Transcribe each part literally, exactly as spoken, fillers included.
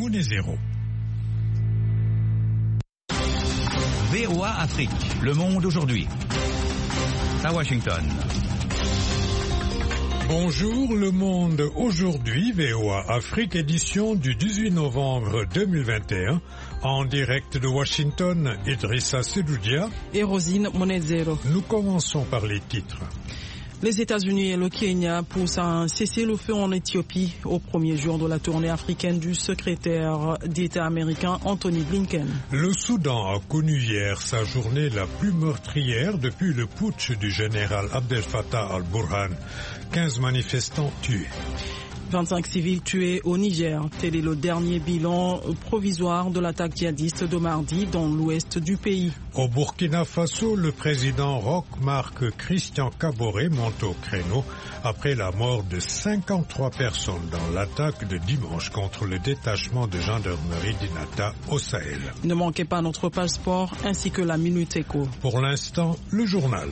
Munezero. V O A Afrique, le monde aujourd'hui. À Washington. Bonjour, le monde aujourd'hui, V O A Afrique, édition du dix-huit novembre deux mille vingt et un. En direct de Washington, Idrissa Sedoudia et Rosine Munezero. Nous commençons par les titres. Les États-Unis et le Kenya poussent à un cessez-le-feu en Éthiopie au premier jour de la tournée africaine du secrétaire d'État américain Anthony Blinken. Le Soudan a connu hier sa journée la plus meurtrière depuis le putsch du général Abdel Fattah al-Burhan. quinze manifestants tués. vingt-cinq civils tués au Niger. Tel est le dernier bilan provisoire de l'attaque djihadiste de mardi dans l'ouest du pays. Au Burkina Faso, le président Roch Marc Christian Kaboré monte au créneau après la mort de cinquante-trois personnes dans l'attaque de dimanche contre le détachement de gendarmerie d'Inata au Sahel. Ne manquez pas notre passeport ainsi que la Minute Éco. Pour l'instant, le journal.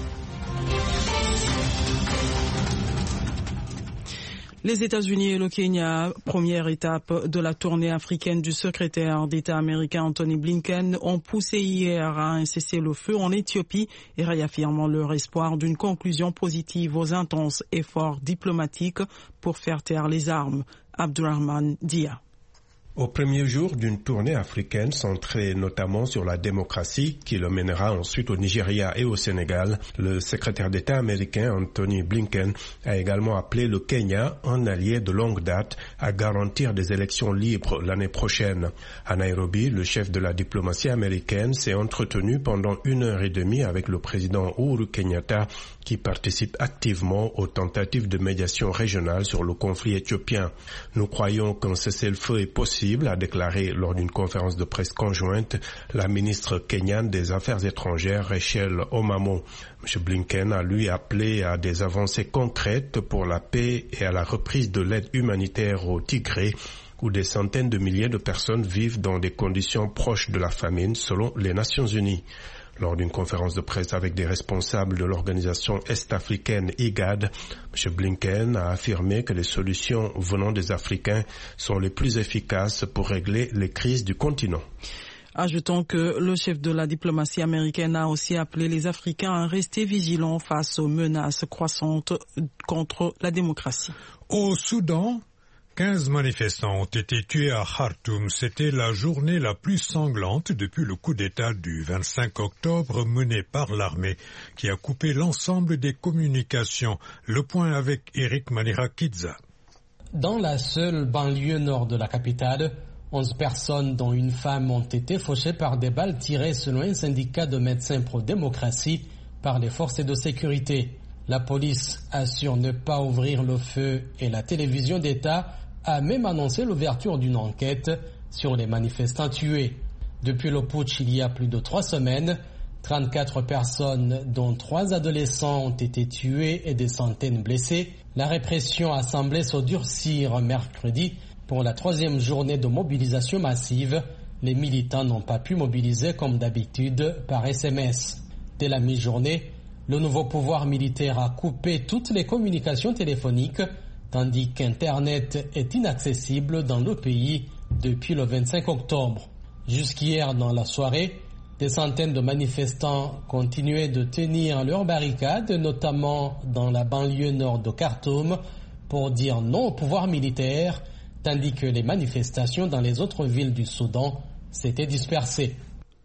Les États-Unis et le Kenya, première étape de la tournée africaine du secrétaire d'État américain Anthony Blinken, ont poussé hier à un cessez-le-feu en Éthiopie et réaffirmant leur espoir d'une conclusion positive aux intenses efforts diplomatiques pour faire taire les armes. Abdurrahman Dia. Au premier jour d'une tournée africaine centrée notamment sur la démocratie qui le mènera ensuite au Nigeria et au Sénégal, le secrétaire d'État américain Anthony Blinken a également appelé le Kenya, un allié de longue date, à garantir des élections libres l'année prochaine. À Nairobi, le chef de la diplomatie américaine s'est entretenu pendant une heure et demie avec le président Uhuru Kenyatta qui participe activement aux tentatives de médiation régionale sur le conflit éthiopien. Nous croyons qu'un cessez-le-feu est possible, a déclaré lors d'une conférence de presse conjointe la ministre kenyane des Affaires étrangères Rachel Omamo. M. Blinken a lui appelé à des avancées concrètes pour la paix et à la reprise de l'aide humanitaire au Tigré, où des centaines de milliers de personnes vivent dans des conditions proches de la famine selon les Nations Unies. Lors d'une conférence de presse avec des responsables de l'organisation est-africaine I G A D, M. Blinken a affirmé que les solutions venant des Africains sont les plus efficaces pour régler les crises du continent. Ajoutons que le chef de la diplomatie américaine a aussi appelé les Africains à rester vigilants face aux menaces croissantes contre la démocratie. Au Soudan, quinze manifestants ont été tués à Khartoum. C'était la journée la plus sanglante depuis le coup d'État du vingt-cinq octobre mené par l'armée qui a coupé l'ensemble des communications. Le point avec Eric Manirakidza. Dans la seule banlieue nord de la capitale, onze personnes dont une femme ont été fauchées par des balles tirées selon un syndicat de médecins pro-démocratie par les forces de sécurité. La police assure ne pas ouvrir le feu et la télévision d'État a même annoncé l'ouverture d'une enquête sur les manifestants tués. Depuis le putsch il y a plus de trois semaines, trente-quatre personnes, dont trois adolescents, ont été tués et des centaines blessés. La répression a semblé se durcir mercredi pour la troisième journée de mobilisation massive. Les militants n'ont pas pu mobiliser comme d'habitude par S M S. Dès la mi-journée, le nouveau pouvoir militaire a coupé toutes les communications téléphoniques, tandis qu'Internet est inaccessible dans le pays depuis le vingt-cinq octobre. Jusqu'hier dans la soirée, des centaines de manifestants continuaient de tenir leurs barricades, notamment dans la banlieue nord de Khartoum, pour dire non au pouvoir militaire, tandis que les manifestations dans les autres villes du Soudan s'étaient dispersées.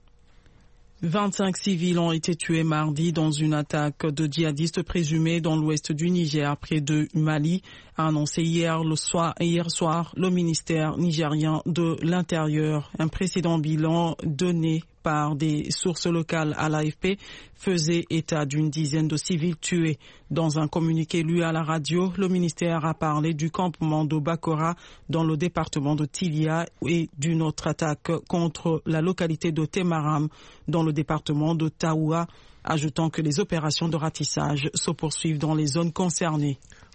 vingt-cinq civils ont été tués mardi dans une attaque de djihadistes présumés dans l'ouest du Niger, près de Mali, a annoncé hier, le soir, hier soir le ministère nigérien de l'Intérieur. Un précédent bilan donné par des sources locales à l'A F P faisait état d'une dizaine de civils tués. Dans un communiqué lu à la radio, le ministère a parlé du campement de Bakora dans le département de Tilia et d'une autre attaque contre la localité de Temaram dans le département de Taoua, ajoutant que les opérations de ratissage se poursuivent dans les zones concernées.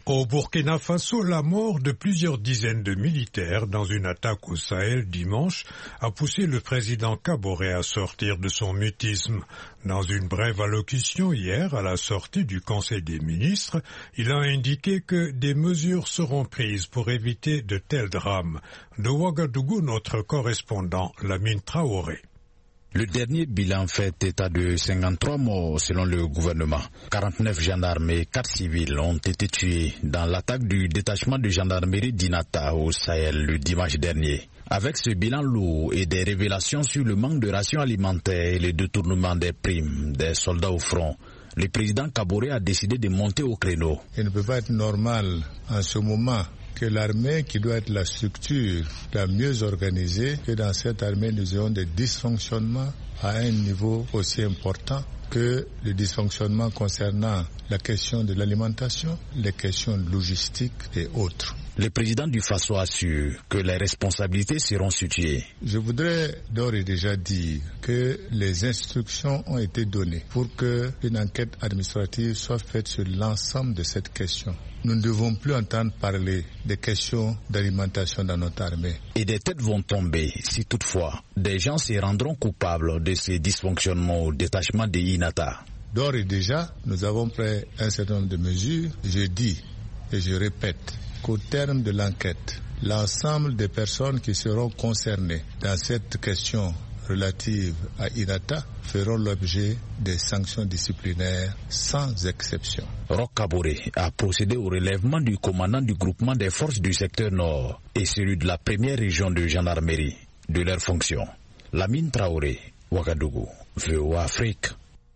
Au Burkina Faso, la mort de plusieurs dizaines de militaires dans une attaque au Sahel dimanche a poussé le président Kaboré à sortir de son mutisme. Dans une brève allocution hier à la sortie du Conseil des ministres, il a indiqué que des mesures seront prises pour éviter de tels drames. De Ouagadougou, notre correspondant Lamine Traoré. Le dernier bilan fait état de cinquante-trois morts selon le gouvernement. quarante-neuf gendarmes et quatre civils ont été tués dans l'attaque du détachement de gendarmerie d'Inata au Sahel le dimanche dernier. Avec ce bilan lourd et des révélations sur le manque de rations alimentaires et le détournement des primes des soldats au front, le président Kaboré a décidé de monter au créneau. Il ne peut pas être normal en ce moment que l'armée, qui doit être la structure la mieux organisée, que dans cette armée nous ayons des dysfonctionnements à un niveau aussi important que le dysfonctionnement concernant la question de l'alimentation, les questions logistiques et autres. Le président du Faso assure que les responsabilités seront situées. Je voudrais d'ores et déjà dire que les instructions ont été données pour qu'une enquête administrative soit faite sur l'ensemble de cette question. Nous ne devons plus entendre parler des questions d'alimentation dans notre armée. Et des têtes vont tomber si toutefois des gens se rendront coupables de ces dysfonctionnements au détachement de Inata. D'ores et déjà, nous avons pris un certain nombre de mesures. Je dis et je répète qu'au terme de l'enquête, l'ensemble des personnes qui seront concernées dans cette question relative à Inata feront l'objet des sanctions disciplinaires sans exception. Roch Kaboré a procédé au relèvement du commandant du groupement des forces du secteur nord et celui de la première région de gendarmerie de leurs fonctions. Lamine Traoré, Ouagadougou, V O A Afrique.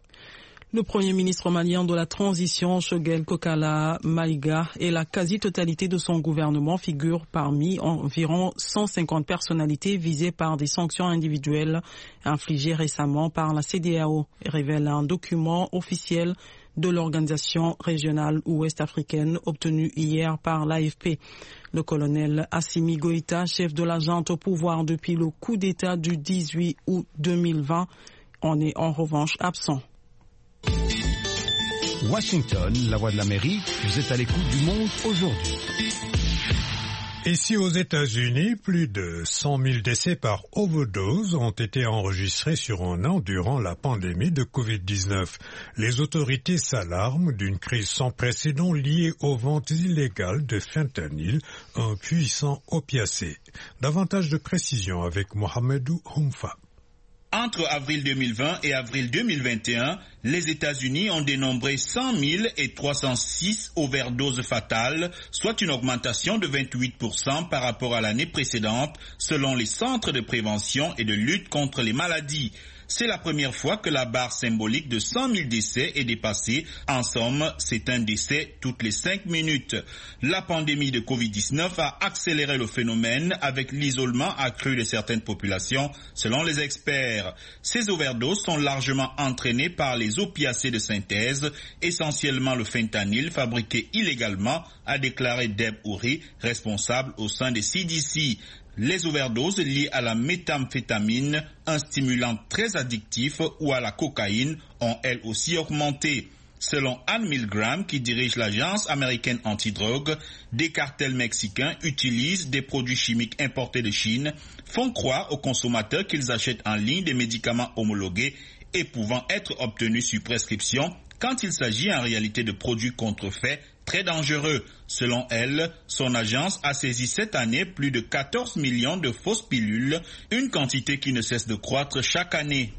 Le Premier ministre malien de la transition, Choguel Kokala Maïga, et la quasi-totalité de son gouvernement figurent parmi environ cent cinquante personnalités visées par des sanctions individuelles infligées récemment par la C D A O, révèle un document officiel de l'organisation régionale ouest-africaine obtenu hier par l'A F P. Le colonel Assimi Goïta, chef de la junte au pouvoir depuis le coup d'État du dix-huit août deux mille vingt, en est en revanche absent. Washington, la voix de l'Amérique, vous êtes à l'écoute du monde aujourd'hui. Ici aux États-Unis, plus de cent mille décès par overdose ont été enregistrés sur un an durant la pandémie de covid dix-neuf. Les autorités s'alarment d'une crise sans précédent liée aux ventes illégales de fentanyl, un puissant opiacé. Davantage de précision avec Mohamedou Humfa. Entre avril deux mille vingt et avril deux mille vingt et un, les États-Unis ont dénombré cent mille trois cent six overdoses fatales, soit une augmentation de vingt-huit pour cent par rapport à l'année précédente, selon les centres de prévention et de lutte contre les maladies. C'est la première fois que la barre symbolique de cent mille décès est dépassée. En somme, c'est un décès toutes les cinq minutes. La pandémie de covid dix-neuf a accéléré le phénomène avec l'isolement accru de certaines populations, selon les experts. Ces overdoses sont largement entraînées par les opiacés de synthèse, essentiellement le fentanyl fabriqué illégalement, a déclaré Deb Ouri, responsable au sein des C D C. Les overdoses liées à la méthamphétamine, un stimulant très addictif, ou à la cocaïne ont elles aussi augmenté. Selon Anne Milgram, qui dirige l'agence américaine antidrogue, des cartels mexicains utilisent des produits chimiques importés de Chine, font croire aux consommateurs qu'ils achètent en ligne des médicaments homologués et pouvant être obtenus sur prescription, quand il s'agit en réalité de produits contrefaits très dangereux. Selon elle, son agence a saisi cette année plus de quatorze millions de fausses pilules, une quantité qui ne cesse de croître chaque année.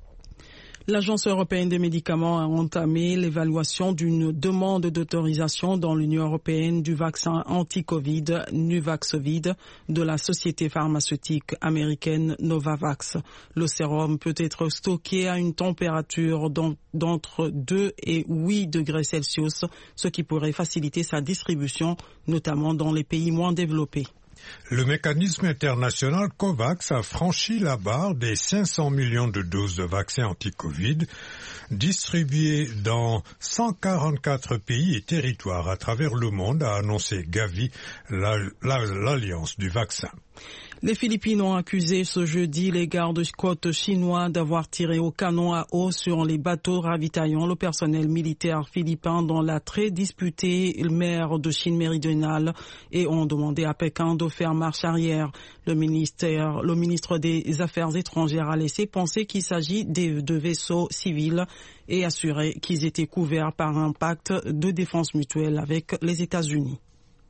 L'Agence européenne des médicaments a entamé l'évaluation d'une demande d'autorisation dans l'Union européenne du vaccin anti-Covid Nuvaxovid de la société pharmaceutique américaine Novavax. Le sérum peut être stocké à une température d'entre deux et huit degrés Celsius, ce qui pourrait faciliter sa distribution, notamment dans les pays moins développés. Le mécanisme international COVAX a franchi la barre des cinq cents millions de doses de vaccins anti-Covid distribuées dans cent quarante-quatre pays et territoires à travers le monde, a annoncé Gavi, l'Alliance du vaccin. Les Philippines ont accusé ce jeudi les gardes-côtes chinois d'avoir tiré au canon à eau sur les bateaux ravitaillant le personnel militaire philippin dans la très disputée mer de Chine méridionale et ont demandé à Pékin de faire marche arrière. Le ministère, le ministre des Affaires étrangères a laissé penser qu'il s'agit de, de vaisseaux civils et assuré qu'ils étaient couverts par un pacte de défense mutuelle avec les États-Unis.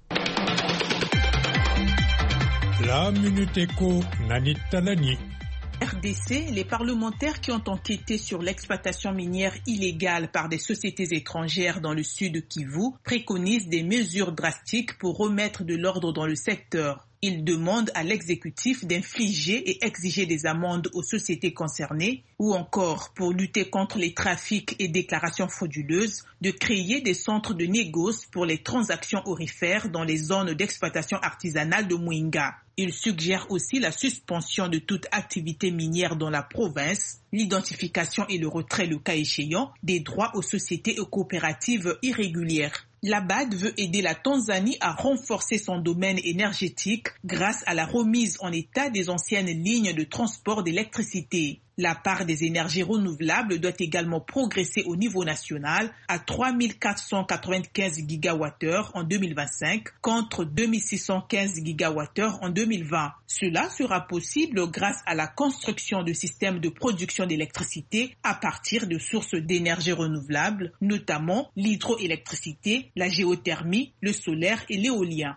La Minute Éco, Nanit Talani. R D C, les parlementaires qui ont enquêté sur l'exploitation minière illégale par des sociétés étrangères dans le sud Kivu préconisent des mesures drastiques pour remettre de l'ordre dans le secteur. Ils demandent à l'exécutif d'infliger et exiger des amendes aux sociétés concernées ou encore, pour lutter contre les trafics et déclarations frauduleuses, de créer des centres de négoce pour les transactions aurifères dans les zones d'exploitation artisanale de Mouinga. Ils suggèrent aussi la suspension de toute activité minière dans la province, l'identification et le retrait, le cas échéant, des droits aux sociétés et coopératives irrégulières. La B A D veut aider la Tanzanie à renforcer son domaine énergétique grâce à la remise en état des anciennes lignes de transport d'électricité. La part des énergies renouvelables doit également progresser au niveau national à trois mille quatre cent quatre-vingt-quinze gigawattheures en deux mille vingt-cinq contre deux mille six cent quinze gigawattheures en deux mille vingt. Cela sera possible grâce à la construction de systèmes de production d'électricité à partir de sources d'énergie renouvelables, notamment l'hydroélectricité, la géothermie, le solaire et l'éolien.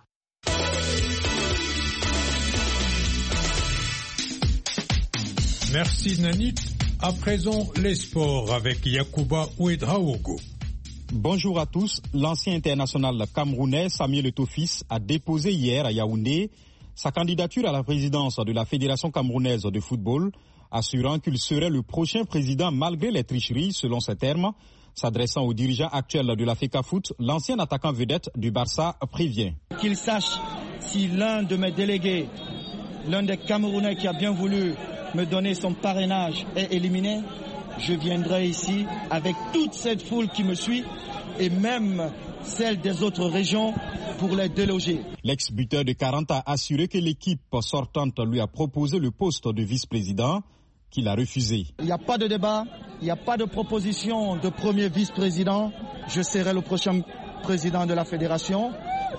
Merci Nanit. À présent, les sports avec Yacouba Ouedraogo. Bonjour à tous. L'ancien international camerounais Samuel Eto'o-Fils a déposé hier à Yaoundé sa candidature à la présidence de la Fédération camerounaise de football, assurant qu'il serait le prochain président malgré les tricheries, selon ses termes. S'adressant aux dirigeants actuels de la FECAFOOT, l'ancien attaquant vedette du Barça prévient. Qu'il sache si l'un de mes délégués, l'un des Camerounais qui a bien voulu me donner son parrainage est éliminé, je viendrai ici avec toute cette foule qui me suit et même celle des autres régions pour les déloger. L'ex-buteur de quarante a assuré que l'équipe sortante lui a proposé le poste de vice-président, qu'il a refusé. Il n'y a pas de débat, il n'y a pas de proposition de premier vice-président. Je serai le prochain président de la fédération,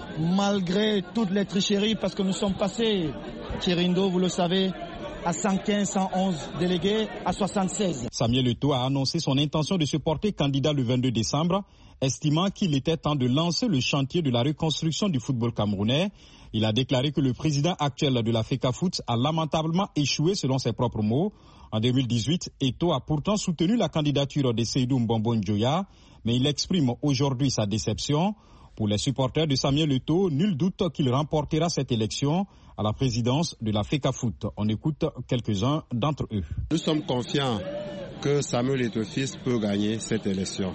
malgré toutes les tricheries, parce que nous sommes passés, Thirindo, vous le savez, à cent quinze, cent onze délégués, à soixante-seize. Samuel Eto'o a annoncé son intention de se porter candidat le vingt-deux décembre, estimant qu'il était temps de lancer le chantier de la reconstruction du football camerounais. Il a déclaré que le président actuel de la FECAFOOT a lamentablement échoué selon ses propres mots. En deux mille dix-huit, Eto'o a pourtant soutenu la candidature de Seydou Mbombo Njoya, mais il exprime aujourd'hui sa déception. Pour les supporters de Samuel Eto'o, nul doute qu'il remportera cette élection à la présidence de la FECAFOOT. On écoute quelques-uns d'entre eux. Nous sommes confiants que Samuel Eto'o-Fils peut gagner cette élection.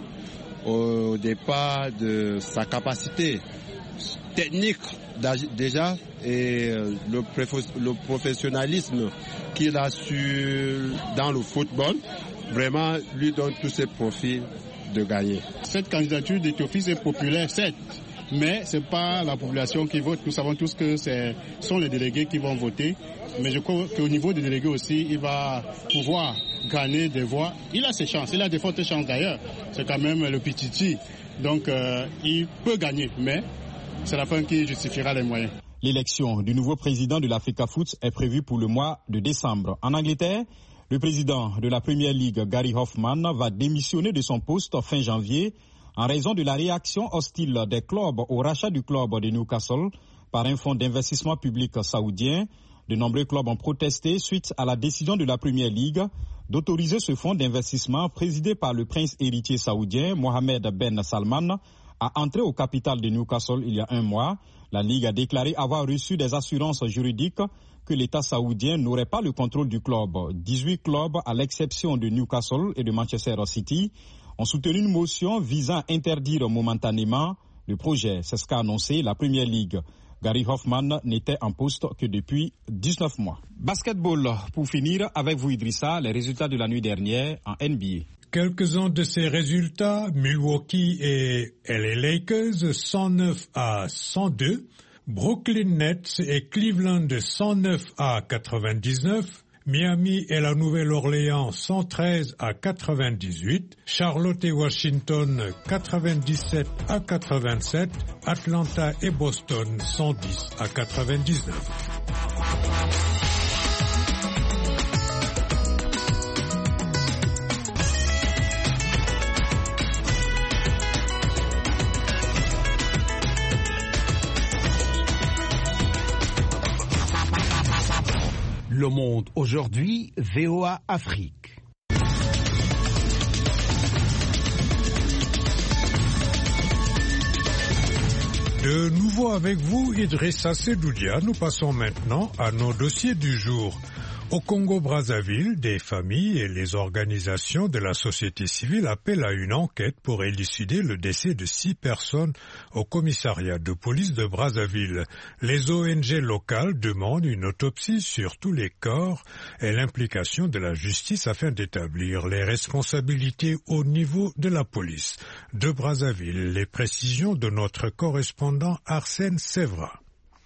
Au départ de sa capacité technique déjà et le, le professionnalisme qu'il a su dans le football, vraiment lui donne tous ses profils de gagner. Cette candidature d'Eto'o-Fils est populaire, certes, mais ce n'est pas la population qui vote. Nous savons tous que ce sont les délégués qui vont voter. Mais je crois qu'au niveau des délégués aussi, il va pouvoir gagner des voix. Il a ses chances, il a des fortes chances d'ailleurs. C'est quand même le Pititi. Donc euh, il peut gagner, mais c'est la fin qui justifiera les moyens. L'élection du nouveau président de la FECAFOOT est prévue pour le mois de décembre. En Angleterre, le président de la Premier League, Gary Hoffman, va démissionner de son poste fin janvier en raison de la réaction hostile des clubs au rachat du club de Newcastle par un fonds d'investissement public saoudien. De nombreux clubs ont protesté suite à la décision de la Premier League d'autoriser ce fonds d'investissement présidé par le prince héritier saoudien Mohammed Ben Salman à entrer au capital de Newcastle il y a un mois. La Ligue a déclaré avoir reçu des assurances juridiques que l'État saoudien n'aurait pas le contrôle du club. dix-huit clubs, à l'exception de Newcastle et de Manchester City, ont soutenu une motion visant à interdire momentanément le projet. C'est ce qu'a annoncé la Premier League. Gary Hoffman n'était en poste que depuis dix-neuf mois. Basketball, pour finir, avec vous Idrissa, les résultats de la nuit dernière en N B A. Quelques-uns de ces résultats, Milwaukee et L A Lakers, cent neuf à cent deux. Brooklyn Nets et Cleveland cent neuf à quatre-vingt-dix-neuf, Miami et la Nouvelle-Orléans cent treize à quatre-vingt-dix-huit, Charlotte et Washington quatre-vingt-dix-sept à quatre-vingt-sept, Atlanta et Boston cent dix à quatre-vingt-dix-neuf. Le Monde aujourd'hui, V O A Afrique. De nouveau avec vous, Idrissa Sedoudia, nous passons maintenant à nos dossiers du jour. Au Congo-Brazzaville, des familles et les organisations de la société civile appellent à une enquête pour élucider le décès de six personnes au commissariat de police de Brazzaville. Les O N G locales demandent une autopsie sur tous les corps et l'implication de la justice afin d'établir les responsabilités au niveau de la police. De Brazzaville, les précisions de notre correspondant Arsène Sévra.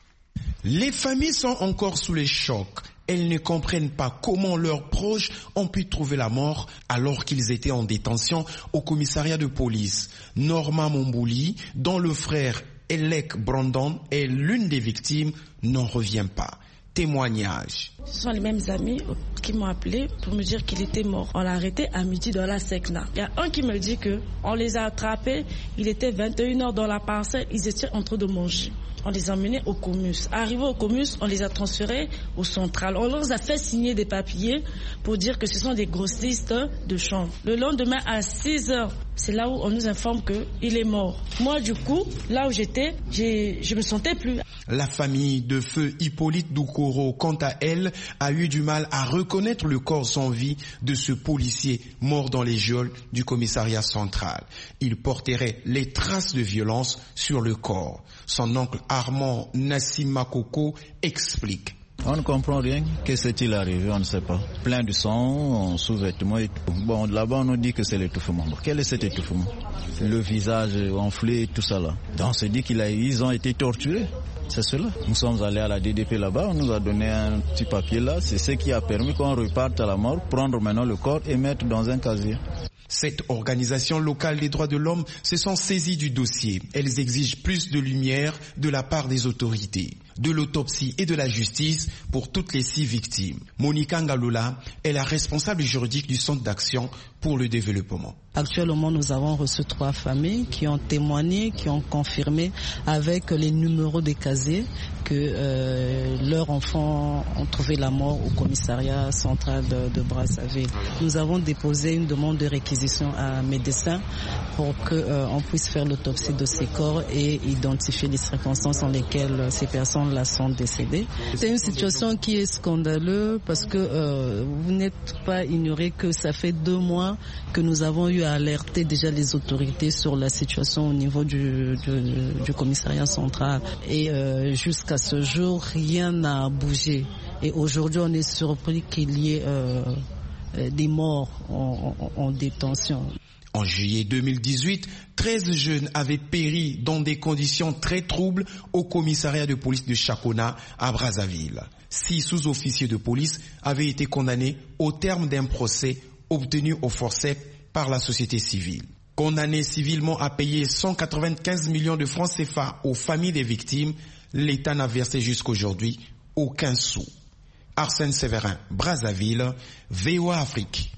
Les familles sont encore sous les chocs. Elles ne comprennent pas comment leurs proches ont pu trouver la mort alors qu'ils étaient en détention au commissariat de police. Norma Mombouli, dont le frère Elek Brandon est l'une des victimes, n'en revient pas. Témoignage. Ce sont les mêmes amis qui m'ont appelé pour me dire qu'il était mort. On l'a arrêté à midi dans la Secna. Il y a un qui me dit qu'on les a attrapés, il était vingt et une heures dans la parcelle, ils étaient en train de manger. On les a emmenés au Comus. Arrivés au Comus, on les a transférés au central. On leur a fait signer des papiers pour dire que ce sont des grossistes de chambre. Le lendemain à six heures, c'est là où on nous informe qu'il est mort. Moi, du coup, là où j'étais, j'ai, je me sentais plus. La famille de feu Hippolyte Doukoro, quant à elle, a eu du mal à reconnaître le corps sans vie de ce policier mort dans les geôles du commissariat central. Il porterait les traces de violence sur le corps. Son oncle Armand Nassim Makoko explique. On ne comprend rien. Qu'est-ce qui est arrivé? On ne sait pas. Plein de sang, sous-vêtements et tout. Bon, là-bas, on nous dit que c'est l'étouffement. Quel est cet étouffement? Le visage enflé et tout ça là. Donc, on se dit qu'ils ont été torturés. C'est cela. Nous sommes allés à la D D P là-bas, on nous a donné un petit papier là. C'est ce qui a permis qu'on reparte à la mort, prendre maintenant le corps et mettre dans un casier. Cette organisation locale des droits de l'homme se sont saisies du dossier. Elles exigent plus de lumière de la part des autorités, de l'autopsie et de la justice pour toutes les six victimes. Monica Ngaloula est la responsable juridique du Centre d'action pour le développement. Actuellement, nous avons reçu trois familles qui ont témoigné, qui ont confirmé avec les numéros des casiers que euh, leurs enfants ont trouvé la mort au commissariat central de, de Brazzaville. Nous avons déposé une demande de réquisition à un médecin pour qu'on euh, puisse faire l'autopsie de ces corps et identifier les circonstances dans lesquelles ces personnes-là sont décédées. C'est une situation qui est scandaleuse parce que euh, vous n'êtes pas ignoré que ça fait deux mois que nous avons eu à alerter déjà les autorités sur la situation au niveau du, du, du commissariat central. Et euh, jusqu'à ce jour, rien n'a bougé. Et aujourd'hui, on est surpris qu'il y ait euh, des morts en, en, en détention. En juillet deux mille dix-huit, treize jeunes avaient péri dans des conditions très troubles au commissariat de police de Chakona à Brazzaville. Six sous-officiers de police avaient été condamnés au terme d'un procès obtenu au forceps par la société civile. Condamnés civilement à payer cent quatre-vingt-quinze millions de francs C F A aux familles des victimes, l'État n'a versé jusqu'aujourd'hui aucun sou. Arsène Séverin, Brazzaville, V O A Afrique.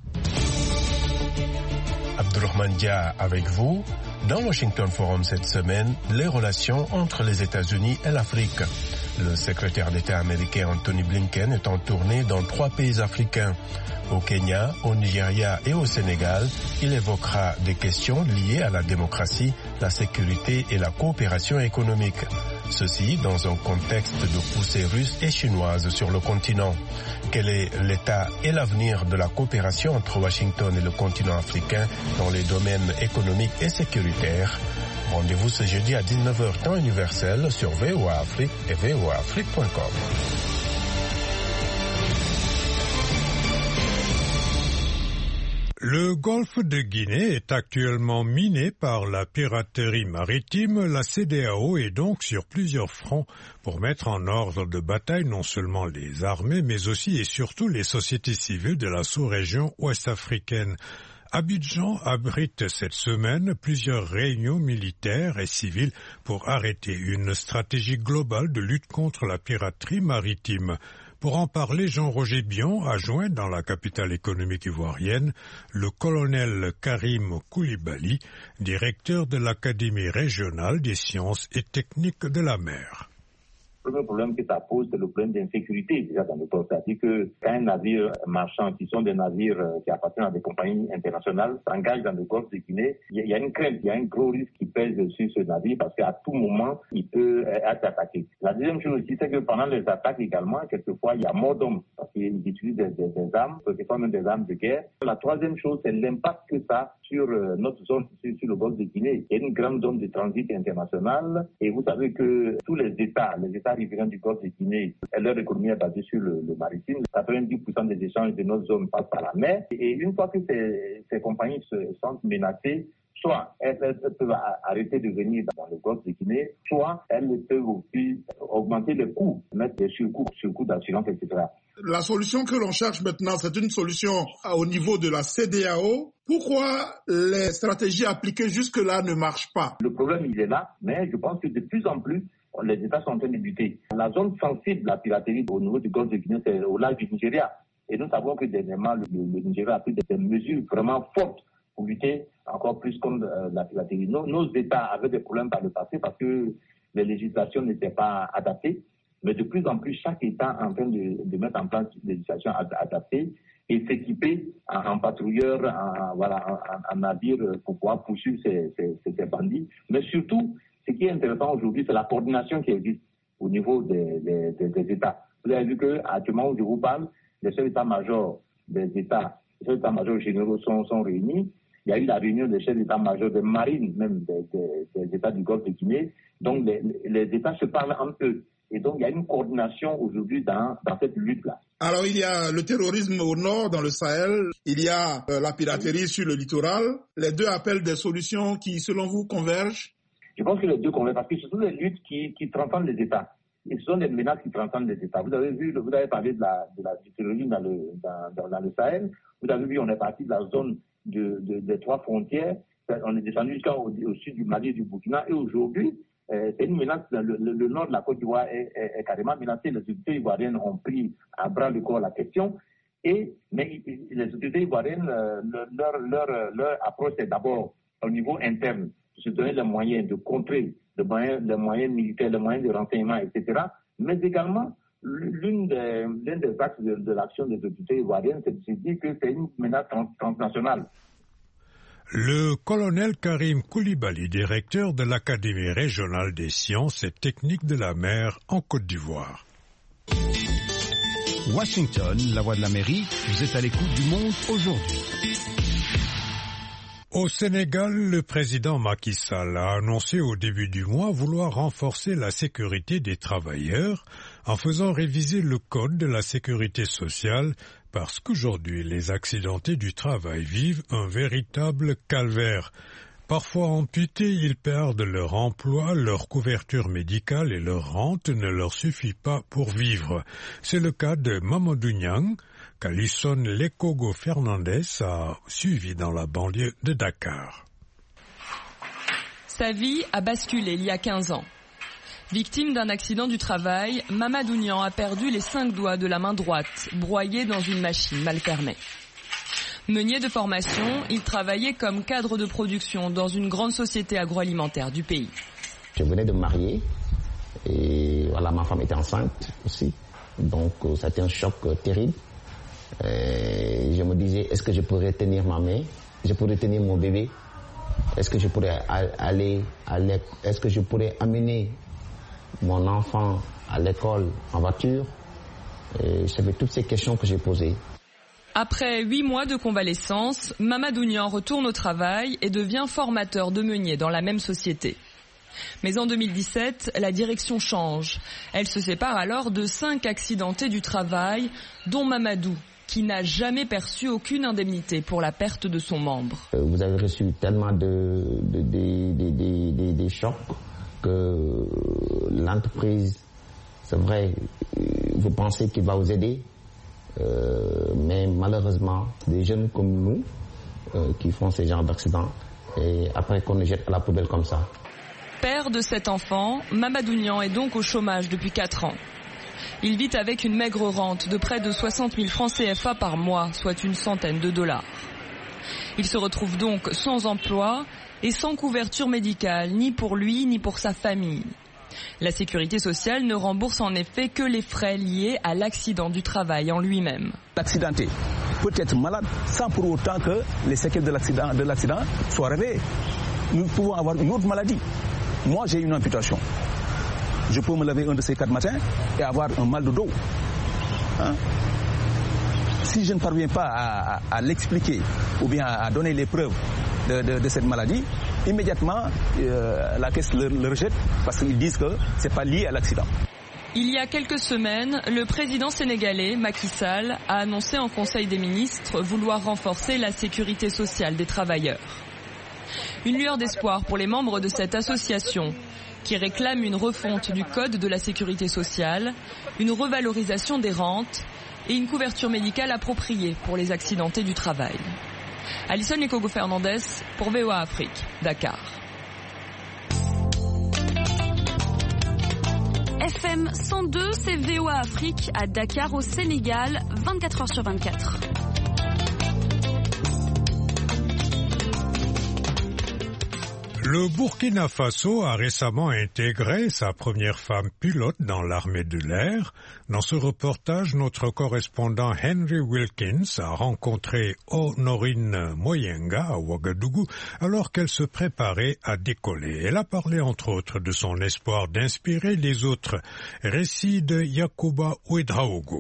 Abdurrahman Dia avec vous. Dans Washington Forum cette semaine, les relations entre les États-Unis et l'Afrique. Le secrétaire d'État américain Anthony Blinken est en tournée dans trois pays africains. Au Kenya, au Nigeria et au Sénégal, il évoquera des questions liées à la démocratie, la sécurité et la coopération économique. Ceci dans un contexte de poussée russe et chinoise sur le continent. Quel est l'état et l'avenir de la coopération entre Washington et le continent africain dans les domaines économiques et sécuritaires? Rendez-vous ce jeudi à dix-neuf heures temps universel sur V O A Afrique et V O A Afrique point com. Le golfe de Guinée est actuellement miné par la piraterie maritime. La C E D E A O est donc sur plusieurs fronts pour mettre en ordre de bataille non seulement les armées, mais aussi et surtout les sociétés civiles de la sous-région ouest-africaine. Abidjan abrite cette semaine plusieurs réunions militaires et civiles pour arrêter une stratégie globale de lutte contre la piraterie maritime. Pour en parler, Jean-Roger Bion a joint dans la capitale économique ivoirienne le colonel Karim Koulibaly, directeur de l'Académie régionale des sciences et techniques de la mer. Le premier problème que ça pose, c'est le problème d'insécurité déjà dans le port. C'est-à-dire que quand un navire marchand, qui sont des navires qui appartiennent à des compagnies internationales, s'engage dans le golfe de Guinée, il y a une crainte, il y a un gros risque qui pèse sur ce navire parce qu'à tout moment, il peut être attaqué. La deuxième chose aussi, c'est que pendant les attaques également, quelquefois, il y a mort d'hommes parce qu'ils utilisent des, des, des armes, quelquefois même des armes de guerre. La troisième chose, c'est l'impact que ça a sur notre zone, sur, sur le golfe de Guinée. Il y a une grande zone de transit international et vous savez que tous les États, les États riverains du golfe de Guinée, leur économie est basée sur le, le maritime. quatre-vingt-dix pour cent des échanges de notre zone passent par la mer. Et une fois que ces, ces compagnies se sentent menacées, soit elles, elles peuvent arrêter de venir dans le golfe de Guinée, soit elles peuvent aussi augmenter les coûts, mettre des surcoûts, surcoûts d'assurance, et cetera. La solution que l'on cherche maintenant, c'est une solution au niveau de la C E D E A O. Pourquoi les stratégies appliquées jusque-là ne marchent pas? Le problème, il est là, mais je pense que de plus en plus, les États sont en train de lutter. La zone sensible de la piraterie au niveau du golfe de Guinée, c'est au large du Nigeria. Et nous savons que dernièrement, le, le Nigeria a pris des mesures vraiment fortes pour lutter encore plus contre euh, la piraterie. Nos, nos États avaient des problèmes par le passé parce que les législations n'étaient pas adaptées. Mais de plus en plus, chaque État est en train de, de mettre en place des législations adaptées et s'équiper en, en patrouilleurs, en, voilà, en, en navire pour pouvoir poursuivre ces, ces, ces bandits. Mais surtout, ce qui est intéressant aujourd'hui, c'est la coordination qui existe au niveau des, des, des, des États. Vous avez vu qu'actuellement où je vous parle, les chefs d'état-major des États, les chefs d'état-major généraux sont, sont réunis. Il y a eu la réunion des chefs d'état-major des marines, même des, des, des États du golfe de Guinée. Donc les, les États se parlent entre eux. Et donc il y a une coordination aujourd'hui dans, dans cette lutte-là. Alors il y a le terrorisme au nord, dans le Sahel. Il y a euh, la piraterie sur le littoral. Les deux appellent des solutions qui, selon vous, convergent? Je pense que les deux convergent parce que ce sont des luttes qui, qui transcendent les États. Et ce sont des menaces qui transcendent les États. Vous avez vu, vous avez parlé de la, de la, du terrorisme dans le, dans, dans, dans le Sahel. Vous avez vu, on est parti de la zone de, de, des trois frontières. On est descendu jusqu'au au sud du Mali et du Burkina. Et aujourd'hui, euh, c'est une menace. Le, le, le nord de la Côte d'Ivoire est, est, est carrément menacé. Les autorités ivoiriennes ont pris à bras le corps la question. Et, mais les autorités ivoiriennes, euh, leur, leur, leur approche est d'abord au niveau interne, de se donner les moyens de contrer les moyens, les moyens militaires, les moyens de renseignement, et cetera. Mais également, l'une des, l'un des axes de, de l'action des autorités ivoiriennes, c'est de se dire que c'est une menace trans, transnationale. Le colonel Karim Koulibaly, directeur de l'Académie régionale des sciences et techniques de la mer en Côte d'Ivoire. Washington, la voix de l'Amérique, vous êtes à l'écoute du monde aujourd'hui. Au Sénégal, le président Macky Sall a annoncé au début du mois vouloir renforcer la sécurité des travailleurs en faisant réviser le code de la sécurité sociale parce qu'aujourd'hui, les accidentés du travail vivent un véritable calvaire. Parfois amputés, ils perdent leur emploi, leur couverture médicale et leur rente ne leur suffit pas pour vivre. C'est le cas de Mamadou Niang, qu'Alisson Lekogo Fernandez a suivi dans la banlieue de Dakar. Sa vie a basculé il y a quinze ans. Victime d'un accident du travail, Mamadou Niang a perdu les cinq doigts de la main droite, broyés dans une machine mal fermée. Meunier de formation, il travaillait comme cadre de production dans une grande société agroalimentaire du pays. Je venais de me marier et voilà, ma femme était enceinte aussi. Donc c'était un choc terrible. Et je me disais, est-ce que je pourrais tenir ma main? Je pourrais tenir mon bébé? Est-ce que je pourrais aller à l'école? Est-ce que je pourrais amener mon enfant à l'école en voiture? Et c'était toutes ces questions que j'ai posées. Après huit mois de convalescence, Mamadou Niang retourne au travail et devient formateur de meunier dans la même société. Mais en deux mille dix-sept, la direction change. Elle se sépare alors de cinq accidentés du travail, dont Mamadou, qui n'a jamais perçu aucune indemnité pour la perte de son membre. Vous avez reçu tellement de, de, de, de, de, de, de chocs que l'entreprise, c'est vrai, vous pensez qu'il va vous aider, euh, mais malheureusement, des jeunes comme nous euh, qui font ce genre d'accidents, et après qu'on les jette à la poubelle comme ça. Père de cet enfant, Mamadou Niang est donc au chômage depuis quatre ans. Il vit avec une maigre rente de près de soixante mille francs C F A par mois, soit une centaine de dollars. Il se retrouve donc sans emploi et sans couverture médicale, ni pour lui ni pour sa famille. La sécurité sociale ne rembourse en effet que les frais liés à l'accident du travail en lui-même. L'accidenté peut être malade sans pour autant que les séquelles de l'accident, de l'accident soient réveillées. Nous pouvons avoir une autre maladie. Moi, j'ai une amputation. Je peux me lever un de ces quatre matins et avoir un mal de dos. Hein? Si je ne parviens pas à, à, à l'expliquer ou bien à donner les preuves de, de, de cette maladie, immédiatement euh, la caisse le, le rejette parce qu'ils disent que ce n'est pas lié à l'accident. Il y a quelques semaines, le président sénégalais, Macky Sall, a annoncé en Conseil des ministres vouloir renforcer la sécurité sociale des travailleurs. Une lueur d'espoir pour les membres de cette association qui réclame une refonte du code de la sécurité sociale, une revalorisation des rentes et une couverture médicale appropriée pour les accidentés du travail. Alison Ekogo Fernandez pour V O A Afrique, Dakar. F M cent deux, c'est V O A Afrique à Dakar au Sénégal, vingt-quatre heures sur vingt-quatre. Le Burkina Faso a récemment intégré sa première femme pilote dans l'armée de l'air. Dans ce reportage, notre correspondant Henry Wilkins a rencontré Honorine Moyenga à Ouagadougou alors qu'elle se préparait à décoller. Elle a parlé entre autres de son espoir d'inspirer les autres. Récit de Yakuba Ouedraogo.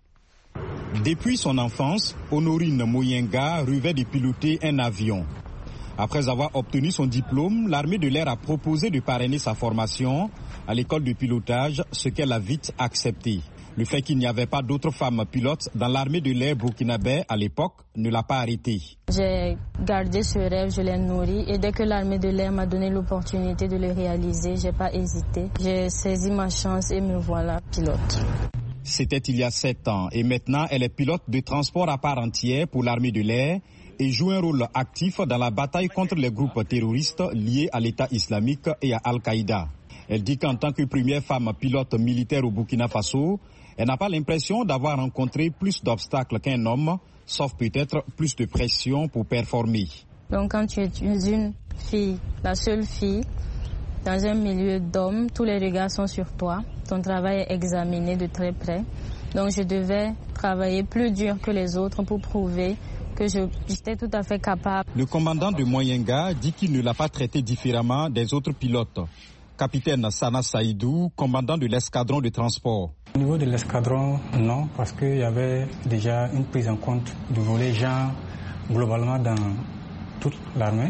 Depuis son enfance, Honorine Moyenga rêvait de piloter un avion. Après avoir obtenu son diplôme, l'armée de l'air a proposé de parrainer sa formation à l'école de pilotage, ce qu'elle a vite accepté. Le fait qu'il n'y avait pas d'autres femmes pilotes dans l'armée de l'air burkinabé à l'époque ne l'a pas arrêtée. J'ai gardé ce rêve, je l'ai nourri et dès que l'armée de l'air m'a donné l'opportunité de le réaliser, j'ai pas hésité. J'ai saisi ma chance et me voilà pilote. C'était il y a sept ans et maintenant elle est pilote de transport à part entière pour l'armée de l'air et joue un rôle actif dans la bataille contre les groupes terroristes liés à l'État islamique et à Al-Qaïda. Elle dit qu'en tant que première femme pilote militaire au Burkina Faso, elle n'a pas l'impression d'avoir rencontré plus d'obstacles qu'un homme, sauf peut-être plus de pression pour performer. Donc quand tu es une fille, la seule fille, dans un milieu d'hommes, tous les regards sont sur toi. Ton travail est examiné de très près. Donc je devais travailler plus dur que les autres pour prouver que je, j'étais tout à fait capable. Le commandant de Moyenga dit qu'il ne l'a pas traité différemment des autres pilotes. Capitaine Sana Saïdou, commandant de l'escadron de transport. Au niveau de l'escadron, non, parce qu'il y avait déjà une prise en compte du volet genre globalement dans toute l'armée.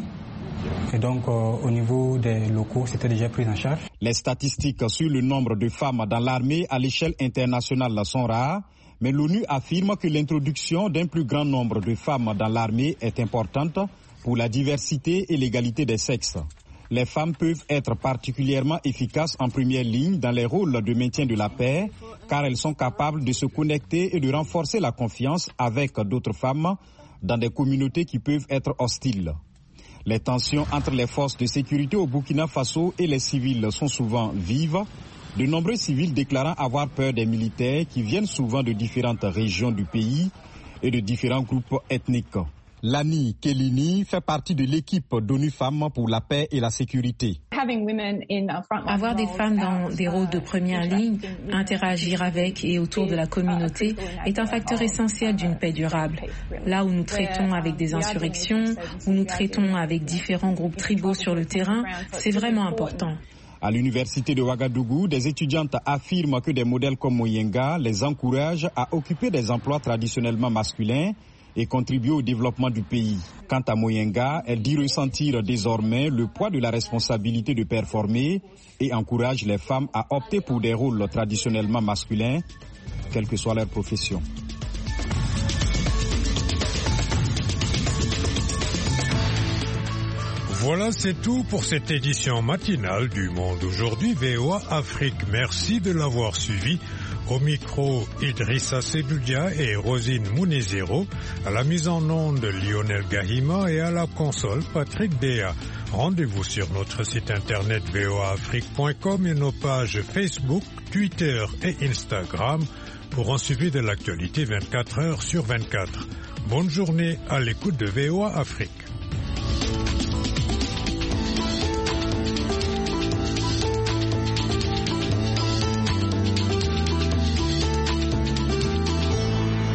Et donc, euh, au niveau des locaux, c'était déjà pris en charge. Les statistiques sur le nombre de femmes dans l'armée à l'échelle internationale sont rares, mais l'ONU affirme que l'introduction d'un plus grand nombre de femmes dans l'armée est importante pour la diversité et l'égalité des sexes. Les femmes peuvent être particulièrement efficaces en première ligne dans les rôles de maintien de la paix, car elles sont capables de se connecter et de renforcer la confiance avec d'autres femmes dans des communautés qui peuvent être hostiles. Les tensions entre les forces de sécurité au Burkina Faso et les civils sont souvent vives, de nombreux civils déclarant avoir peur des militaires qui viennent souvent de différentes régions du pays et de différents groupes ethniques. Lani Kelini fait partie de l'équipe d'ONU Femmes pour la paix et la sécurité. Avoir des femmes dans des rôles de première ligne, interagir avec et autour de la communauté est un facteur essentiel d'une paix durable. Là où nous traitons avec des insurrections, où nous traitons avec différents groupes tribaux sur le terrain, c'est vraiment important. À l'université de Ouagadougou, des étudiantes affirment que des modèles comme Moyenga les encouragent à occuper des emplois traditionnellement masculins et contribuer au développement du pays. Quant à Moyenga, elle dit ressentir désormais le poids de la responsabilité de performer et encourage les femmes à opter pour des rôles traditionnellement masculins, quelle que soit leur profession. Voilà, c'est tout pour cette édition matinale du Monde Aujourd'hui V O A Afrique. Merci de l'avoir suivi. Au micro, Idrissa Sedoudia et Rosine Mounezero. À la mise en onde, Lionel Gahima et à la console, Patrick Béa. Rendez-vous sur notre site internet v o a afrique point com et nos pages Facebook, Twitter et Instagram pour un suivi de l'actualité vingt-quatre heures sur vingt-quatre. Bonne journée à l'écoute de V O A Afrique.